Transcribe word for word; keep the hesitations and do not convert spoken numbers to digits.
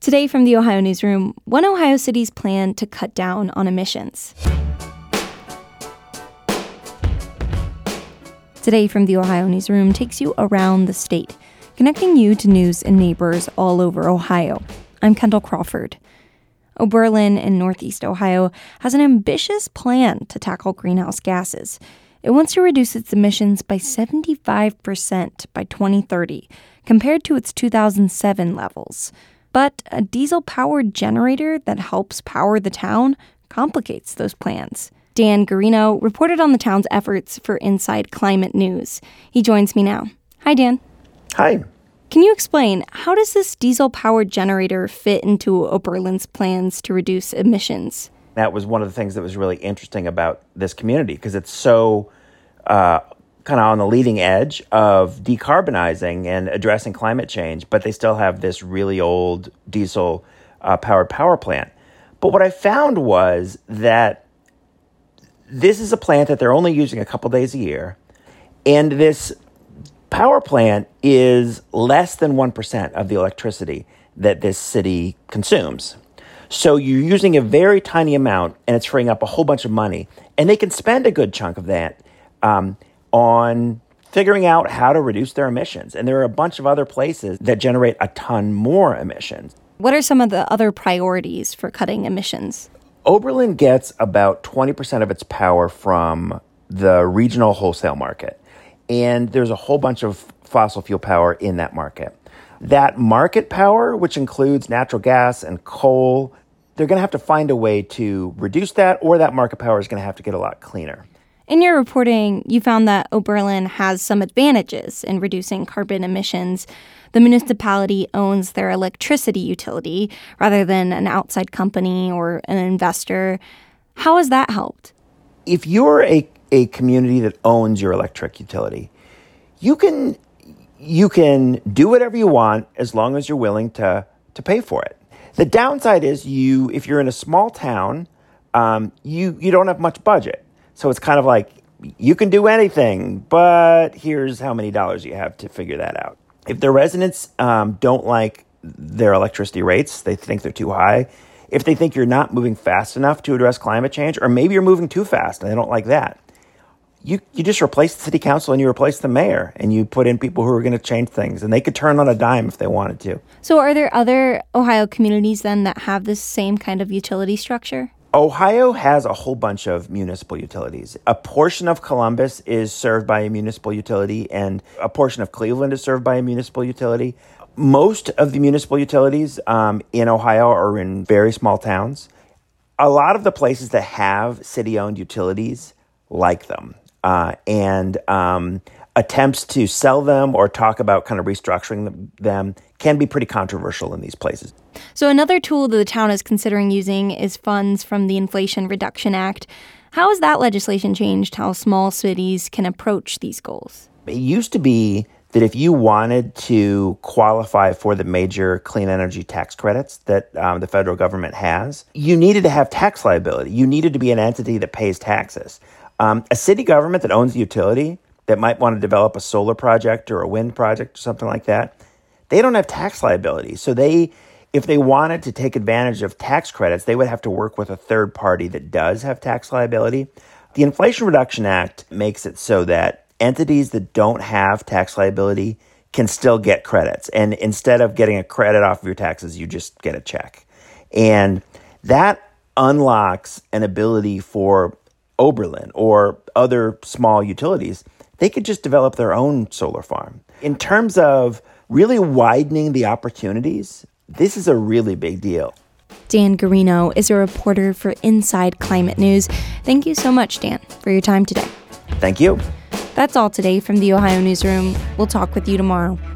Today from the Ohio Newsroom, one Ohio city's plan to cut down on emissions. Today from the Ohio Newsroom takes you around the state, connecting you to news and neighbors all over Ohio. I'm Kendall Crawford. Oberlin in Northeast Ohio has an ambitious plan to tackle greenhouse gases. It wants to reduce its emissions by seventy-five percent by twenty thirty, compared to its two thousand seven levels. But a diesel-powered generator that helps power the town complicates those plans. Dan Garino reported on the town's efforts for Inside Climate News. He joins me now. Hi, Dan. Hi. Can you explain, how does this diesel-powered generator fit into Oberlin's plans to reduce emissions? That was one of the things that was really interesting about this community, because it's so uh, kind of on the leading edge of decarbonizing and addressing climate change, but they still have this really old diesel-powered uh, power plant. But what I found was that this is a plant that they're only using a couple days a year, and this power plant is less than one percent of the electricity that this city consumes. So you're using a very tiny amount, and it's freeing up a whole bunch of money. And they can spend a good chunk of that um, on figuring out how to reduce their emissions. And there are a bunch of other places that generate a ton more emissions. What are some of the other priorities for cutting emissions? Oberlin gets about twenty percent of its power from the regional wholesale market. And there's a whole bunch of fossil fuel power in that market. That market power, which includes natural gas and coal, they're going to have to find a way to reduce that, or that market power is going to have to get a lot cleaner. In your reporting, you found that Oberlin has some advantages in reducing carbon emissions. The municipality owns their electricity utility rather than an outside company or an investor. How has that helped? If you're a, a community that owns your electric utility, you can you can do whatever you want as long as you're willing to, to pay for it. The downside is you if you're in a small town, um, you, you don't have much budget. So it's kind of like, you can do anything, but here's how many dollars you have to figure that out. If the residents um, don't like their electricity rates, they think they're too high, if they think you're not moving fast enough to address climate change, or maybe you're moving too fast and they don't like that, you, you just replace the city council and you replace the mayor, and you put in people who are going to change things, and they could turn on a dime if they wanted to. So are there other Ohio communities then that have this same kind of utility structure? Ohio has a whole bunch of municipal utilities. A portion of Columbus is served by a municipal utility, and a portion of Cleveland is served by a municipal utility. Most of the municipal utilities um, in Ohio are in very small towns. A lot of the places that have city-owned utilities like them, uh, and um, attempts to sell them or talk about kind of restructuring them can be pretty controversial in these places. So another tool that the town is considering using is funds from the Inflation Reduction Act. How has that legislation changed how small cities can approach these goals? It used to be that if you wanted to qualify for the major clean energy tax credits that um, the federal government has, you needed to have tax liability. You needed to be an entity that pays taxes. Um, a city government that owns a utility that might want to develop a solar project or a wind project or something like that, they don't have tax liability. So they, if they wanted to take advantage of tax credits, they would have to work with a third party that does have tax liability. The Inflation Reduction Act makes it so that entities that don't have tax liability can still get credits. And instead of getting a credit off of your taxes, you just get a check. And that unlocks an ability for Oberlin or other small utilities. They could just develop their own solar farm. In terms of really widening the opportunities, this is a really big deal. Dan Garino is a reporter for Inside Climate News. Thank you so much, Dan, for your time today. Thank you. That's all today from the Ohio Newsroom. We'll talk with you tomorrow.